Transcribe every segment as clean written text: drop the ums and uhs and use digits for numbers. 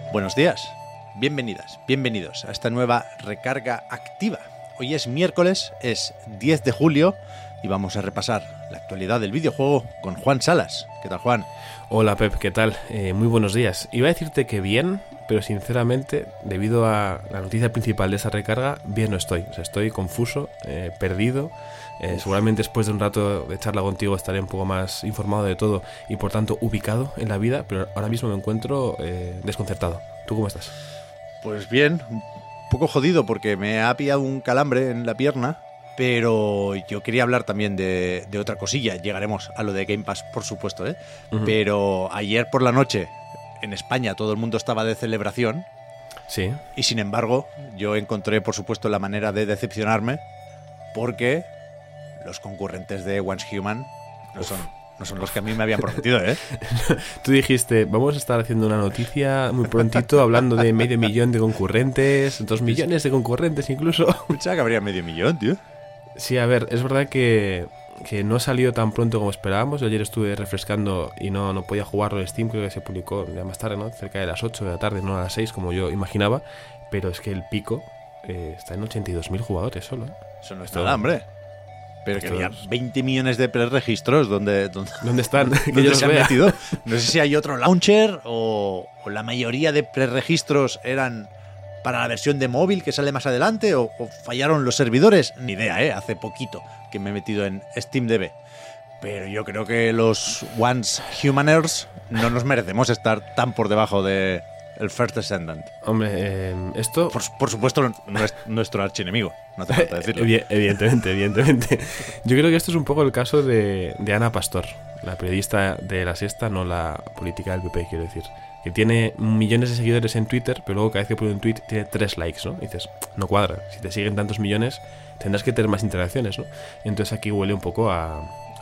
Buenos días, bienvenidas, bienvenidos a esta nueva recarga activa. Hoy es miércoles, es 10 de julio y vamos a repasar la actualidad del videojuego con Juan Salas. ¿Qué tal, Juan? Hola, Pep, ¿qué tal? Muy buenos días. Iba a decirte que bien, pero sinceramente, debido a la noticia principal de esa recarga, bien no estoy. O sea, estoy confuso, perdido. Seguramente después de un rato de charla contigo estaré un poco más informado de todo y por tanto ubicado en la vida, pero ahora mismo me encuentro desconcertado. ¿Tú cómo estás? Pues bien, un poco jodido porque me ha pillado un calambre en la pierna, pero yo quería hablar también de otra cosilla. Llegaremos a lo de Game Pass, por supuesto, ¿eh? Uh-huh. Pero ayer por la noche en España todo el mundo estaba de celebración. Sí. Y sin embargo, yo encontré, por supuesto, la manera de decepcionarme porque los concurrentes de Once Human no son los que a mí me habían prometido, ¿eh? Tú dijiste, vamos a estar haciendo una noticia muy prontito hablando de 500.000 de concurrentes, 2 millones de concurrentes incluso. Pensaba que habría 500.000, tío. Sí, a ver, es verdad que no ha salido tan pronto como esperábamos. Yo ayer estuve refrescando y no podía jugarlo en Steam, creo que se publicó ya más tarde, ¿no? Cerca de las 8 de la tarde, no a las 6 como yo imaginaba. Pero es que el pico está en 82.000 jugadores solo, ¿eh? Eso no está nada, hombre. Pero que había 20 millones de preregistros ¿Dónde están? Que yo se han metido. No sé si hay otro launcher o la mayoría de preregistros eran para la versión de móvil que sale más adelante o fallaron los servidores. Ni idea, hace poquito que me he metido en SteamDB. Pero yo creo que los Once Humaners no nos merecemos estar tan por debajo de el First Descendant. Hombre, esto... Por supuesto, no es nuestro archienemigo. No hace falta decirlo. Evidentemente. Yo creo que esto es un poco el caso de Ana Pastor, la periodista de La Sexta, no la política del PP, quiero decir. Que tiene millones de seguidores en Twitter, pero luego cada vez que pone un tweet tiene 3 likes, ¿no? Y dices, no cuadra. Si te siguen tantos millones, tendrás que tener más interacciones, ¿no? Entonces aquí huele un poco a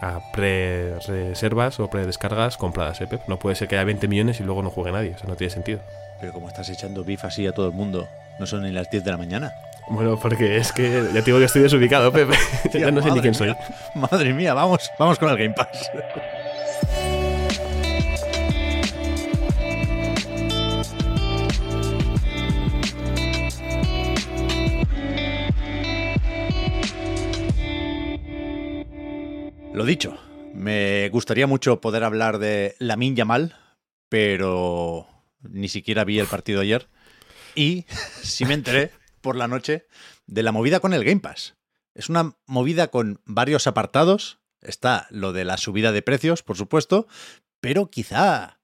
pre-reservas o pre-descargas compradas, ¿eh, Pep? No puede ser que haya 20 millones y luego no juegue nadie. O sea, no tiene sentido. Pero como estás echando beef así a todo el mundo, no son ni las 10 de la mañana. Bueno, porque es que ya te digo que estoy desubicado, Pep. Ya no sé ni quién soy. Madre mía, vamos con el Game Pass. Lo dicho, me gustaría mucho poder hablar de Lamine Yamal, pero ni siquiera vi el partido ayer. Y sí me enteré por la noche de la movida con el Game Pass. Es una movida con varios apartados. Está lo de la subida de precios, por supuesto, pero quizá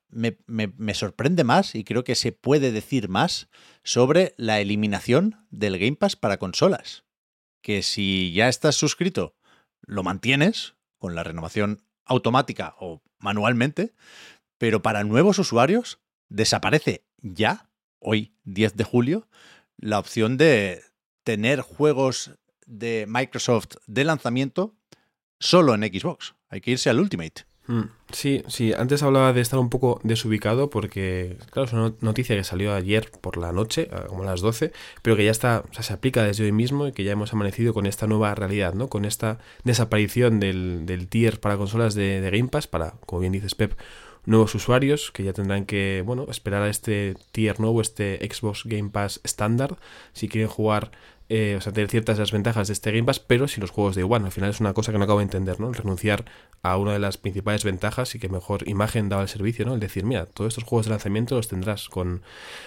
me sorprende más y creo que se puede decir más sobre la eliminación del Game Pass para consolas. Que si ya estás suscrito, lo mantienes con la renovación automática o manualmente, pero para nuevos usuarios desaparece ya, hoy 10 de julio, la opción de tener juegos de Microsoft de lanzamiento solo en Xbox. Hay que irse al Ultimate. Sí, antes hablaba de estar un poco desubicado porque, claro, es una noticia que salió ayer por la noche, como a las 12, pero que ya está, o sea, se aplica desde hoy mismo y que ya hemos amanecido con esta nueva realidad, ¿no? Con esta desaparición del tier para consolas de Game Pass, para, como bien dices, Pep, nuevos usuarios que ya tendrán que, bueno, esperar a este tier nuevo, este Xbox Game Pass estándar, si quieren jugar... o sea, tener ciertas desventajas de este Game Pass, pero sin los juegos de One. Al final es una cosa que no acabo de entender, ¿no? El renunciar a una de las principales ventajas y que mejor imagen daba el servicio, ¿no? El decir, mira, todos estos juegos de lanzamiento los tendrás con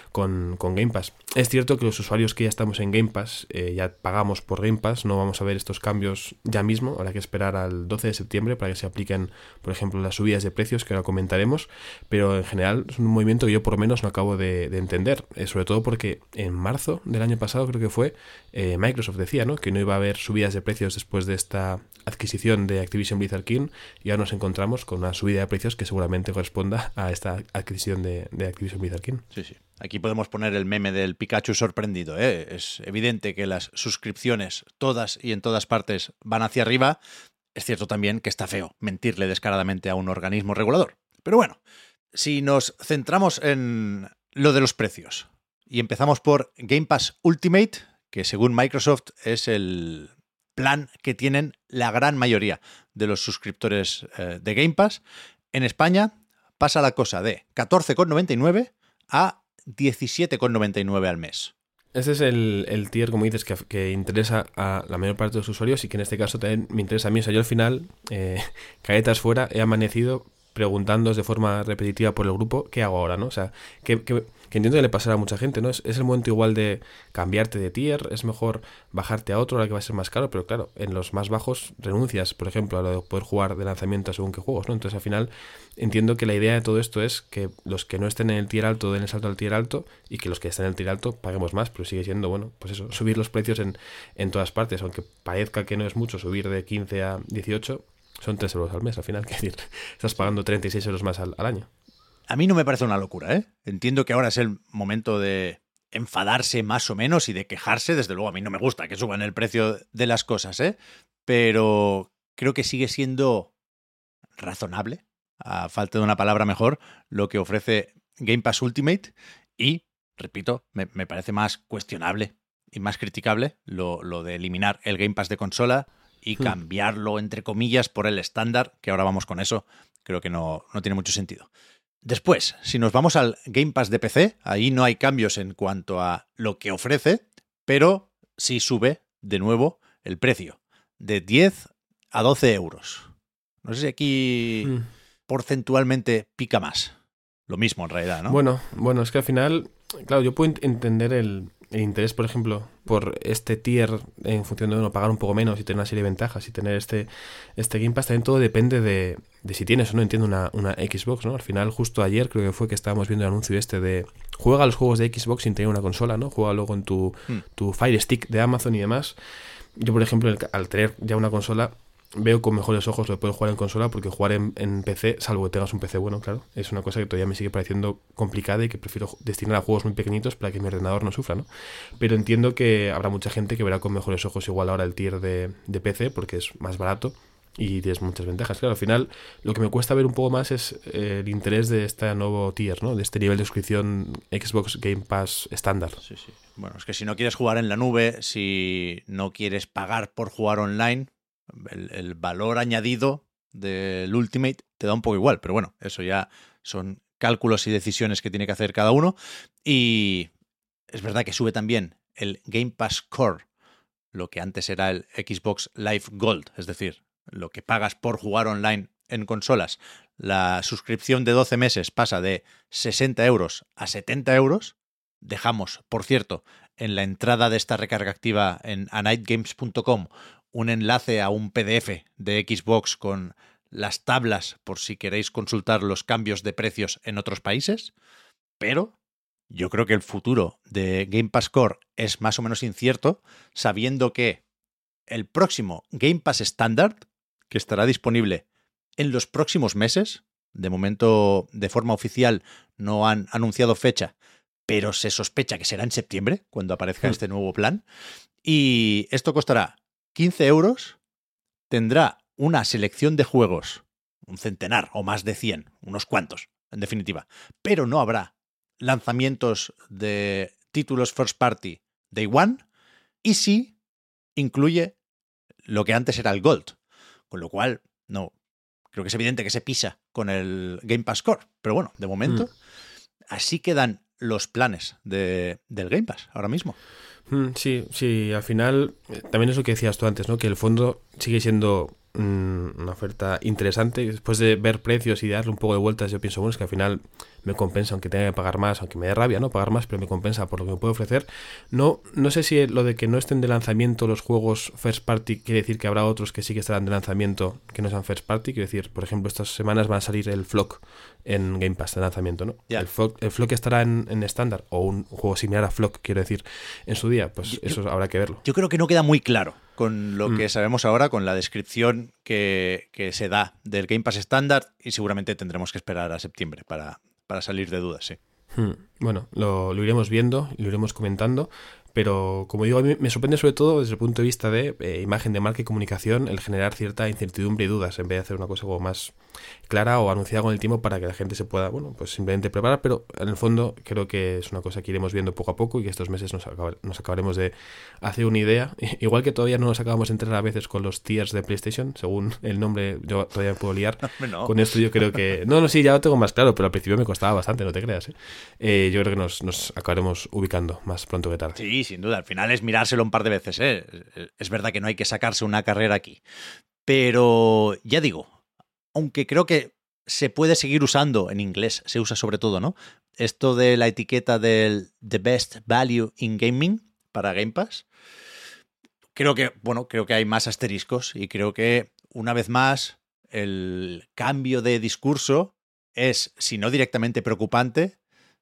Game Pass. Es cierto que los usuarios que ya estamos en Game Pass, ya pagamos por Game Pass, no vamos a ver estos cambios ya mismo, habrá que esperar al 12 de septiembre para que se apliquen, por ejemplo, las subidas de precios que ahora comentaremos, pero en general es un movimiento que yo por lo menos no acabo de entender, sobre todo porque en marzo del año pasado creo que fue, Microsoft decía, ¿no?, que no iba a haber subidas de precios después de esta adquisición de Activision Blizzard King, y ahora nos encontramos con una subida de precios que seguramente corresponda a esta adquisición de Activision Blizzard King. Sí. Aquí podemos poner el meme del Pikachu sorprendido, ¿eh? Es evidente que las suscripciones, todas y en todas partes, van hacia arriba. Es cierto también que está feo mentirle descaradamente a un organismo regulador. Pero bueno, si nos centramos en lo de los precios y empezamos por Game Pass Ultimate, que según Microsoft es el plan que tienen la gran mayoría de los suscriptores de Game Pass, en España pasa la cosa de 14,99 a 17,99 al mes. Este es el tier, como dices, que interesa a la mayor parte de los usuarios y que en este caso también me interesa a mí. O sea, yo al final, caretas fuera, he amanecido preguntándoos de forma repetitiva por el grupo qué hago ahora, ¿no? O sea, que entiendo que le pasará a mucha gente, ¿no? Es el momento igual de cambiarte de tier, es mejor bajarte a otro ahora que va a ser más caro, pero claro, en los más bajos renuncias, por ejemplo, a lo de poder jugar de lanzamiento según qué juegos, ¿no? Entonces al final entiendo que la idea de todo esto es que los que no estén en el tier alto den el salto al tier alto y que los que estén en el tier alto paguemos más, pero sigue siendo, bueno, pues eso, subir los precios en todas partes, aunque parezca que no es mucho subir de 15 a 18, son 3 euros al mes al final, que decir, estás pagando 36 euros más al año. A mí no me parece una locura, ¿eh? Entiendo que ahora es el momento de enfadarse más o menos y de quejarse. Desde luego a mí no me gusta que suban el precio de las cosas, ¿eh? Pero creo que sigue siendo razonable, a falta de una palabra mejor, lo que ofrece Game Pass Ultimate y, repito, me parece más cuestionable y más criticable lo de eliminar el Game Pass de consola y cambiarlo, entre comillas, por el estándar, que ahora vamos con eso, creo que no tiene mucho sentido. Después, si nos vamos al Game Pass de PC, ahí no hay cambios en cuanto a lo que ofrece, pero sí sube de nuevo el precio, de 10 a 12 euros. No sé si aquí porcentualmente pica más. Lo mismo en realidad, ¿no? Bueno, es que al final, claro, yo puedo entender el interés, por ejemplo, por este tier en función de pagar un poco menos y tener una serie de ventajas y tener este Game Pass. También todo depende de si tienes o no, entiendo, una Xbox, ¿no? Al final, justo ayer creo que fue que estábamos viendo el anuncio de juega los juegos de Xbox sin tener una consola, ¿no? Juega luego en tu Fire Stick de Amazon y demás. Yo, por ejemplo, al tener ya una consola, veo con mejores ojos lo de poder jugar en consola, porque jugar en PC, salvo que tengas un PC bueno, claro, es una cosa que todavía me sigue pareciendo complicada y que prefiero destinar a juegos muy pequeñitos para que mi ordenador no sufra, ¿no? Pero entiendo que habrá mucha gente que verá con mejores ojos igual ahora el tier de PC, porque es más barato y tienes muchas ventajas. Claro, al final lo que me cuesta ver un poco más es el interés de este nuevo tier, ¿no? De este nivel de suscripción Xbox Game Pass estándar. Sí. Bueno, es que si no quieres jugar en la nube, si no quieres pagar por jugar online, el valor añadido del Ultimate te da un poco igual, pero bueno, eso ya son cálculos y decisiones que tiene que hacer cada uno. Y es verdad que sube también el Game Pass Core, lo que antes era el Xbox Live Gold, es decir, lo que pagas por jugar online en consolas. La suscripción de 12 meses pasa de 60 euros a 70 euros. Dejamos, por cierto, en la entrada de esta recarga activa en anightgames.com un enlace a un PDF de Xbox con las tablas por si queréis consultar los cambios de precios en otros países. Pero yo creo que el futuro de Game Pass Core es más o menos incierto, sabiendo que el próximo Game Pass Standard, que estará disponible en los próximos meses, de momento de forma oficial no han anunciado fecha, pero se sospecha que será en septiembre, cuando aparezca este nuevo plan, y esto costará 15 euros, tendrá una selección de juegos, un centenar o más de 100, unos cuantos, en definitiva, pero no habrá lanzamientos de títulos first party Day One, y sí incluye lo que antes era el Gold, con lo cual no creo que es evidente que se pisa con el Game Pass Core, pero bueno, de momento así quedan los planes del Game Pass ahora mismo. Sí, al final también es lo que decías tú antes, ¿no? Que el fondo sigue siendo una oferta interesante. Y después de ver precios y darle un poco de vueltas, yo pienso, bueno, es que al final me compensa, aunque tenga que pagar más, aunque me dé rabia, ¿no? Pagar más, pero me compensa por lo que me puede ofrecer. No sé si lo de que no estén de lanzamiento los juegos first party quiere decir que habrá otros que sí que estarán de lanzamiento que no sean first party. Quiero decir, por ejemplo, estas semanas van a salir el Flock en Game Pass de lanzamiento, ¿no? Yeah. El Flock estará en estándar, o un juego similar a Flock, quiero decir, en su día, pues eso habrá que verlo. Yo creo que no queda muy claro con lo que sabemos ahora, con la descripción que se da del Game Pass estándar, y seguramente tendremos que esperar a septiembre para salir de dudas, sí. Bueno, lo iremos viendo, lo iremos comentando, Pero, como digo, a mí me sorprende sobre todo desde el punto de vista de imagen de marca y comunicación el generar cierta incertidumbre y dudas en vez de hacer una cosa como más clara o anunciada con el tiempo para que la gente se pueda, bueno, pues simplemente preparar. Pero en el fondo creo que es una cosa que iremos viendo poco a poco y que estos meses nos acabaremos de hacer una idea. Igual que todavía no nos acabamos de enterar a veces con los tiers de PlayStation, según el nombre yo todavía me puedo liar. No. Con esto yo creo que... No, sí, ya lo tengo más claro, pero al principio me costaba bastante, no te creas. Yo creo que nos acabaremos ubicando más pronto que tarde. Sí, sin duda. Al final es mirárselo un par de veces, ¿eh? Es verdad que no hay que sacarse una carrera aquí. Pero ya digo, aunque creo que se puede seguir usando en inglés, se usa sobre todo, ¿no? Esto de la etiqueta del The Best Value in Gaming para Game Pass. Creo que hay más asteriscos y creo que, una vez más, el cambio de discurso es, si no directamente preocupante,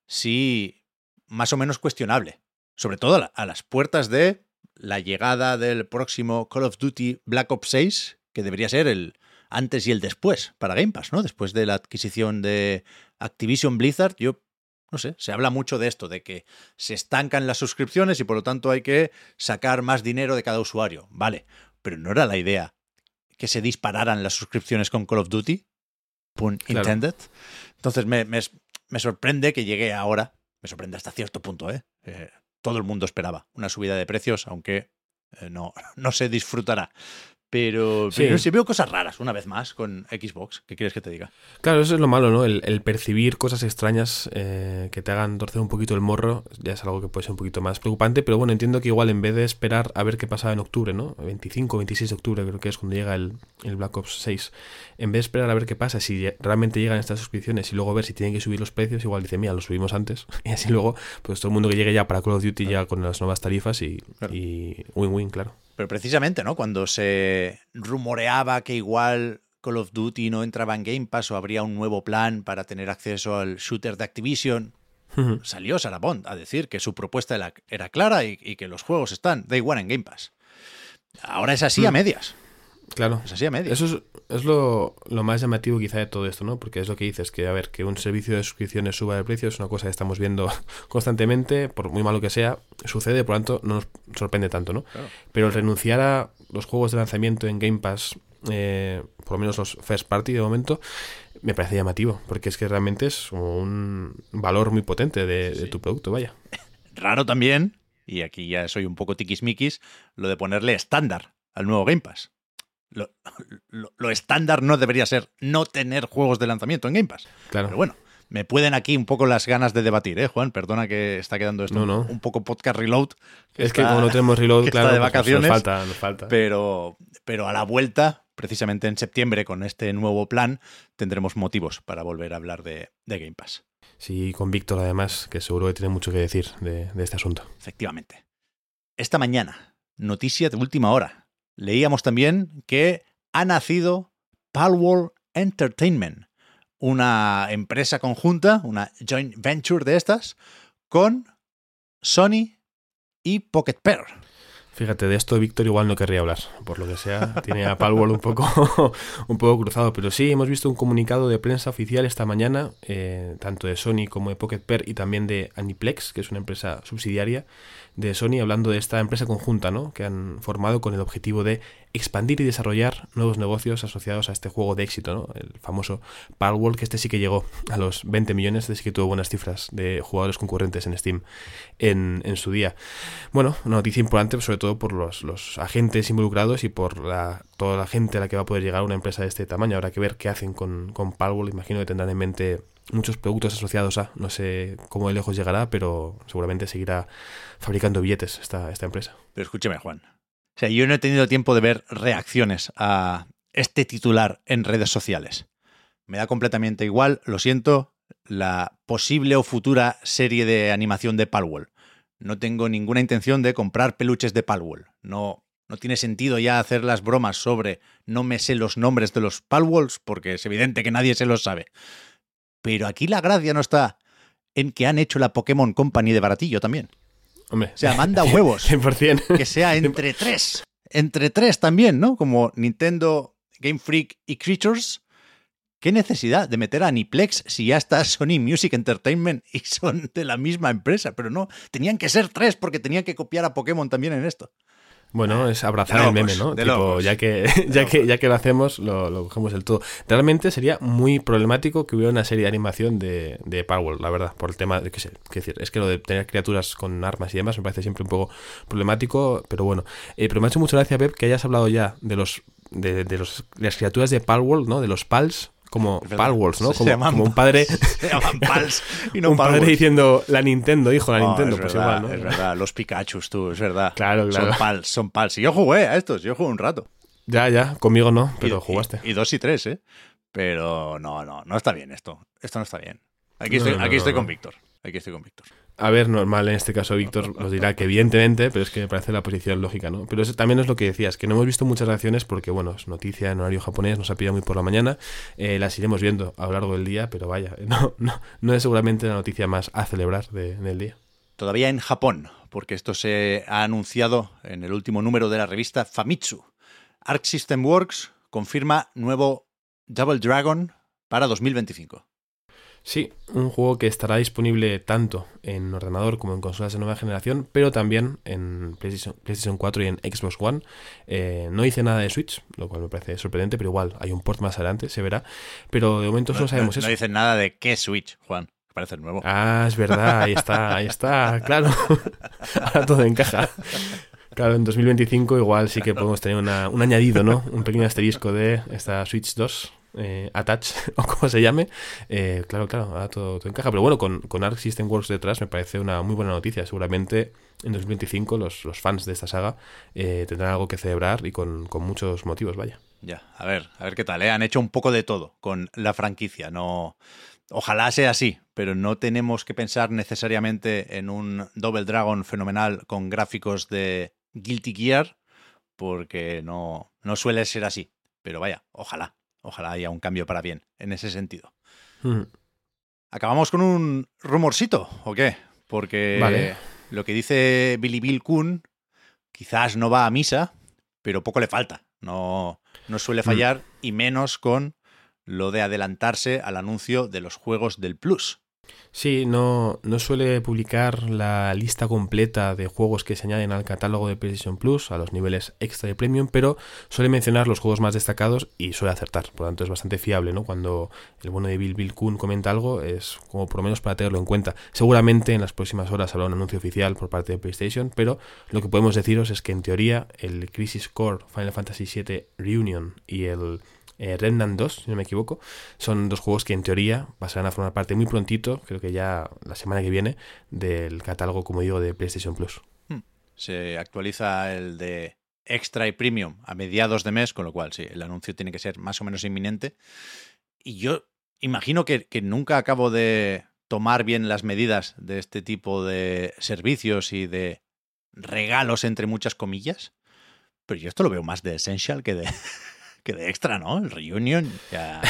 sí más o menos cuestionable. Sobre todo a las puertas de la llegada del próximo Call of Duty Black Ops 6, que debería ser el antes y el después para Game Pass, ¿no? Después de la adquisición de Activision Blizzard, no sé, se habla mucho de esto, de que se estancan las suscripciones y por lo tanto hay que sacar más dinero de cada usuario. Vale, pero ¿no era la idea que se dispararan las suscripciones con Call of Duty? Pun intended. Claro. Entonces me sorprende que llegue ahora, me sorprende hasta cierto punto, todo el mundo esperaba una subida de precios, aunque no se disfrutará. Pero sí veo cosas raras, una vez más, con Xbox. ¿Qué quieres que te diga? Claro, eso es lo malo, ¿no? El percibir cosas extrañas que te hagan torcer un poquito el morro ya es algo que puede ser un poquito más preocupante, pero bueno, entiendo que igual en vez de esperar a ver qué pasaba en octubre, ¿no? 25 o 26 de octubre creo que es cuando llega el Black Ops 6. En vez de esperar a ver qué pasa, si realmente llegan estas suscripciones y luego ver si tienen que subir los precios, igual dice, mira, los subimos antes. Y así luego, pues todo el mundo que llegue ya para Call of Duty ya con las nuevas tarifas y win-win, claro. Pero precisamente, ¿no? Cuando se rumoreaba que igual Call of Duty no entraba en Game Pass o habría un nuevo plan para tener acceso al shooter de Activision, salió Sarah Bond a decir que su propuesta era clara y que los juegos están day one en Game Pass. Ahora es así a medias. Claro. Es así a medias. Eso es lo más llamativo quizá de todo esto, ¿no? Porque es lo que dices, que a ver, que un servicio de suscripciones suba de precio es una cosa que estamos viendo constantemente, por muy malo que sea, sucede, por lo tanto no nos sorprende tanto, ¿no? Claro. Pero el renunciar a los juegos de lanzamiento en Game Pass, por lo menos los first party de momento, me parece llamativo, porque es que realmente es como un valor muy potente de tu producto, vaya. Raro también, y aquí ya soy un poco tiquismiquis, lo de ponerle estándar al nuevo Game Pass. Lo estándar no debería ser no tener juegos de lanzamiento en Game Pass. Claro. Pero bueno, me pueden aquí un poco las ganas de debatir, Juan. Perdona que está quedando esto un poco podcast reload. Es que como no tenemos reload, claro, está de vacaciones, nos falta. Pero a la vuelta, precisamente en septiembre, con este nuevo plan, tendremos motivos para volver a hablar de Game Pass. Sí, con Víctor además, que seguro que tiene mucho que decir de este asunto. Efectivamente. Esta mañana, noticia de última hora. Leíamos también que ha nacido Palworld Entertainment, una empresa conjunta, una joint venture de estas, con Sony y Pocket Pair. Fíjate, de esto Víctor igual no querría hablar, por lo que sea, tiene a Palworld un poco cruzado, pero sí, hemos visto un comunicado de prensa oficial esta mañana, tanto de Sony como de Pocket Pair y también de Aniplex, que es una empresa subsidiaria de Sony, hablando de esta empresa conjunta, ¿no?, que han formado con el objetivo de expandir y desarrollar nuevos negocios asociados a este juego de éxito, ¿no?, el famoso Palworld, que sí que llegó a los 20 millones, sí que tuvo buenas cifras de jugadores concurrentes en Steam en su día. Bueno, una noticia importante, sobre todo por los agentes involucrados y por toda la gente a la que va a poder llegar una empresa de este tamaño. Habrá que ver qué hacen con Palworld. Imagino que tendrán en mente muchos productos asociados a, no sé cómo de lejos llegará, pero seguramente seguirá fabricando billetes esta empresa. Pero escúcheme, Juan. O sea, yo no he tenido tiempo de ver reacciones a este titular en redes sociales. Me da completamente igual, lo siento, la posible o futura serie de animación de Palworld. No tengo ninguna intención de comprar peluches de Palworld. No tiene sentido ya hacer las bromas sobre no me sé los nombres de los Palworlds, porque es evidente que nadie se los sabe. Pero aquí la gracia no está en que han hecho la Pokémon Company de baratillo también. Hombre, o sea, manda huevos. 100%. Que sea entre tres. Entre tres también, ¿no? Como Nintendo, Game Freak y Creatures. ¿Qué necesidad de meter a Aniplex si ya está Sony Music Entertainment y son de la misma empresa? Pero no, tenían que ser 3 porque tenían que copiar a Pokémon también en esto. Bueno, es abrazar el meme, ¿no? De Tipo, locos, ya que lo hacemos, lo cogemos del todo. Realmente sería muy problemático que hubiera una serie de animación de Palworld, la verdad, por el tema de, qué sé, qué decir, es que lo de tener criaturas con armas y demás me parece siempre un poco problemático, pero bueno. Pero me ha hecho mucha gracia, Pep, que hayas hablado ya de las criaturas de Palworld, ¿no? De los Pals. Como Palworlds, ¿no? Como un padre. Se llaman Pals y no un padre Palworlds. diciendo la Nintendo, hijo, la No, Nintendo. es Pues verdad, igual, ¿no? es verdad. Los Pikachus, tú, es verdad. Claro. Son Pals. Y yo jugué a estos, yo jugué un rato. Ya, conmigo no, pero jugaste. Y 2 y 3, ¿eh? Pero no está bien esto. Esto no está bien. Aquí No, estoy no. con Víctor. Aquí estoy con Víctor. A ver, normal en este caso Víctor nos dirá que evidentemente, pero es que me parece la posición lógica, ¿no? Pero eso también es lo que decías, que no hemos visto muchas reacciones porque, bueno, es noticia en horario japonés, nos ha pillado muy por la mañana, las iremos viendo a lo largo del día, pero vaya, no es seguramente la noticia más a celebrar del día. Todavía en Japón, porque esto se ha anunciado en el último número de la revista Famitsu. Arc System Works confirma nuevo Double Dragon para 2025. Sí, un juego que estará disponible tanto en ordenador como en consolas de nueva generación, pero también en PlayStation 4 y en Xbox One. No dice nada de Switch, lo cual me parece sorprendente, pero igual hay un port más adelante, se verá. Pero de momento solo sabemos eso. No dicen nada de qué Switch, Juan, que parece el nuevo. Ah, es verdad, ahí está, claro. Ahora todo encaja. Claro, en 2025 igual sí que podemos tener un añadido, ¿no? Un pequeño asterisco de esta Switch 2. Attach o como se llame, claro, ahora todo encaja, pero bueno, con Arc System Works detrás me parece una muy buena noticia. Seguramente en 2025 los fans de esta saga tendrán algo que celebrar y con muchos motivos, vaya. Ya, a ver qué tal, ¿eh? Han hecho un poco de todo con la franquicia, no... Ojalá sea así, pero no tenemos que pensar necesariamente en un Double Dragon fenomenal con gráficos de Guilty Gear, porque no suele ser así, pero vaya, ojalá haya un cambio para bien en ese sentido. ¿Acabamos con un rumorcito o qué? Porque vale. Lo que dice Billy Bill Kun quizás no va a misa, pero poco le falta. No suele fallar, y menos con lo de adelantarse al anuncio de los juegos del Plus. Sí, no suele publicar la lista completa de juegos que se añaden al catálogo de PlayStation Plus a los niveles extra y premium, pero suele mencionar los juegos más destacados y suele acertar. Por lo tanto, es bastante fiable, ¿no? Cuando el bueno de Bill Kun comenta algo, es como por lo menos para tenerlo en cuenta. Seguramente en las próximas horas habrá un anuncio oficial por parte de PlayStation, pero lo que podemos deciros es que en teoría el Crisis Core, Final Fantasy VII Reunion y el Remnant 2, si no me equivoco, son dos juegos que en teoría pasarán a formar parte muy prontito, creo que ya la semana que viene, del catálogo, como digo, de PlayStation Plus. Se actualiza el de Extra y Premium a mediados de mes, con lo cual sí, el anuncio tiene que ser más o menos inminente. Y yo imagino que nunca acabo de tomar bien las medidas de este tipo de servicios y de regalos, entre muchas comillas, pero yo esto lo veo más de Essential que de extra, ¿no? El Reunion ya...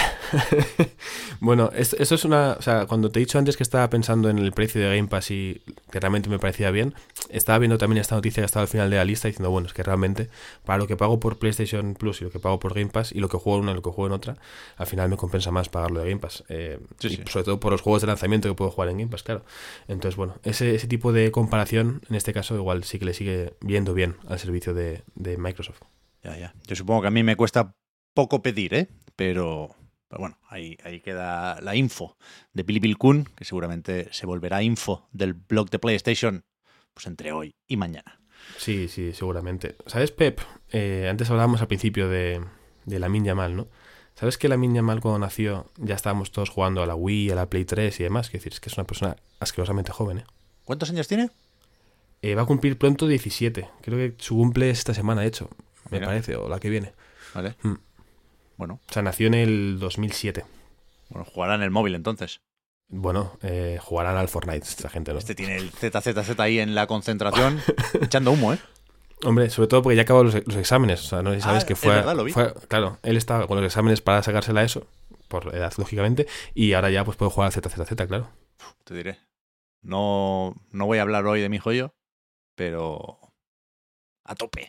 Bueno, eso es una... O sea, cuando te he dicho antes que estaba pensando en el precio de Game Pass y que realmente me parecía bien, estaba viendo también esta noticia que estaba al final de la lista diciendo, bueno, es que realmente para lo que pago por PlayStation Plus y lo que pago por Game Pass y lo que juego en una y lo que juego en otra, al final me compensa más pagarlo de Game Pass. Sí. Sobre todo por los juegos de lanzamiento que puedo jugar en Game Pass, claro. Entonces, bueno, ese tipo de comparación, en este caso, igual sí que le sigue viendo bien al servicio de Microsoft. Ya. Yo supongo que a mí me cuesta poco pedir, ¿eh? Pero bueno, ahí queda la info de Billy Bill Kun, que seguramente se volverá info del blog de PlayStation pues entre hoy y mañana. Sí, seguramente. ¿Sabes, Pep? Antes hablábamos al principio de Lamine Yamal, ¿no? ¿Sabes que Lamine Yamal cuando nació ya estábamos todos jugando a la Wii, a la Play 3 y demás? Es decir, es que es una persona asquerosamente joven, ¿eh? ¿Cuántos años tiene? Va a cumplir pronto 17. Creo que su cumple es esta semana, de hecho. Me parece, o la que viene. Vale. Bueno. O sea, nació en el 2007. Bueno, jugará en el móvil entonces. Bueno, jugarán al Fortnite esta gente, ¿no? Este tiene el ZZZ ahí en la concentración echando humo, ¿eh? Hombre, sobre todo porque ya acabó los exámenes. O sea, no sé si sabes que fue... Es verdad, lo vi. Claro, él estaba con los exámenes para sacársela eso, por edad, lógicamente, y ahora ya pues puede jugar al ZZZ, claro. Te diré. No voy a hablar hoy de mi joyo, pero a tope.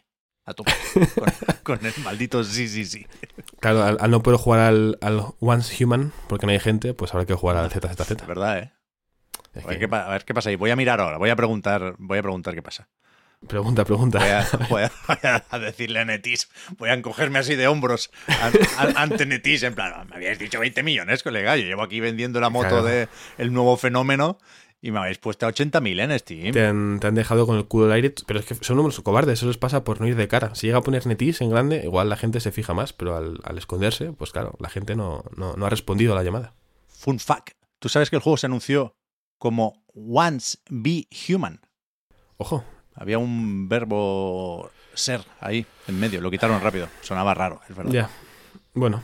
A tope. Con el maldito sí. Claro, al no poder jugar al Once Human, porque no hay gente, pues habrá que jugar al ZZZ. Es verdad, ¿eh? A ver qué pasa ahí. Voy a mirar ahora, voy a preguntar qué pasa. Pregunta. Voy a decirle a Netis, voy a encogerme así de hombros ante Netis, en plan, me habíais dicho 20 millones, colega, yo llevo aquí vendiendo la moto Claro. del nuevo fenómeno y me habéis puesto a 80.000 en Steam. Te han dejado con el culo al aire, pero es que son unos cobardes, eso les pasa por no ir de cara. Si llega a poner Netis en grande, igual la gente se fija más, pero al esconderse, pues claro, la gente no ha respondido a la llamada. Fun fact, ¿tú sabes que el juego se anunció como Once Be Human? Ojo. Había un verbo ser ahí en medio, lo quitaron rápido, sonaba raro, es verdad. Ya. Bueno,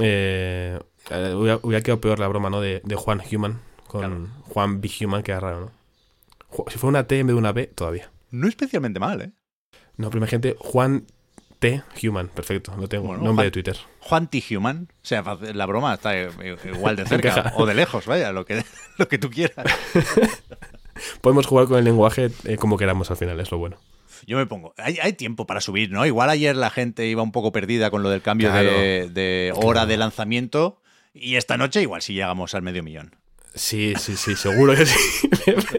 hubiera quedado peor la broma, ¿no? De Juan Human con Claro. Juan Be Human, queda raro, ¿no? Si fuera una T en vez de una B, todavía. No especialmente mal, ¿eh? No, pero imagínate, Juan T Human, perfecto, lo tengo, Bueno, nombre Juan- de Twitter. Juan T. Human, o sea, la broma está igual de cerca Encaja. o de lejos, vaya, lo que tú quieras. Podemos jugar con el lenguaje como queramos al final, es lo bueno. Yo me pongo, hay tiempo para subir, ¿no? Igual ayer la gente iba un poco perdida con lo del cambio Claro. de hora de lanzamiento y esta noche igual sí llegamos al 500.000. Sí, seguro que sí.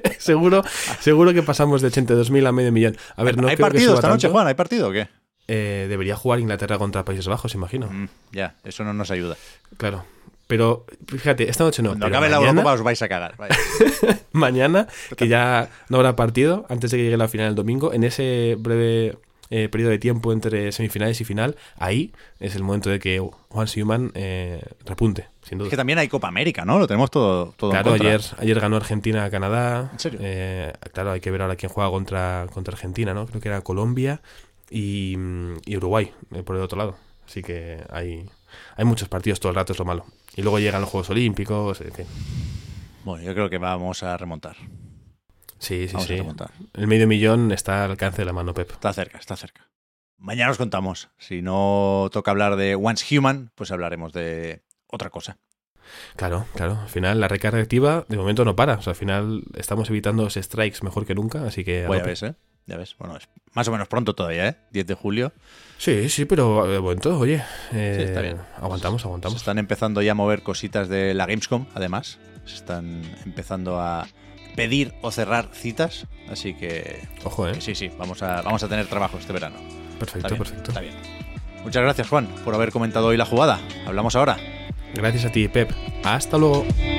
seguro que pasamos de 82.000 a 500.000. A ver, no ¿Hay creo que partido suba esta noche, tanto. Juan? ¿Hay partido o qué? Debería jugar Inglaterra contra Países Bajos, imagino. Ya, eso no nos ayuda. Claro. Pero fíjate, esta noche no. Cuando pero acabe la mañana, Eurocopa os vais a cagar. Vaya. mañana, que ya no habrá partido, antes de que llegue la final el domingo, en ese breve periodo de tiempo entre semifinales y final, ahí es el momento de que Juan Human repunte, sin duda. Es que también hay Copa América, ¿no? Lo tenemos todo Claro, en contra. ayer ganó Argentina a Canadá. ¿En serio? Claro, hay que ver ahora quién juega contra Argentina, ¿no? Creo que era Colombia y Uruguay por el otro lado. Así que hay muchos partidos todo el rato, es lo malo. Y luego llegan los Juegos Olímpicos, en fin. Bueno, yo creo que vamos a remontar. Sí. Vamos a remontar. El 500.000 está al alcance de la mano, Pep. Está cerca. Mañana os contamos. Si no toca hablar de Once Human, pues hablaremos de otra cosa. Claro. Al final la recarga activa de momento no para. O sea, al final estamos evitando los strikes mejor que nunca, así que... Pues ya ves. Bueno, es más o menos pronto todavía, ¿eh? 10 de julio. Sí, pero de momento, oye... Sí, está bien. Aguantamos. Se están empezando ya a mover cositas de la Gamescom, además. Se están empezando a pedir o cerrar citas. Así que... Ojo, que sí, vamos a tener trabajo este verano. Perfecto. Está bien. Muchas gracias, Juan, por haber comentado hoy la jugada. Hablamos ahora. Gracias a ti, Pep. Hasta luego.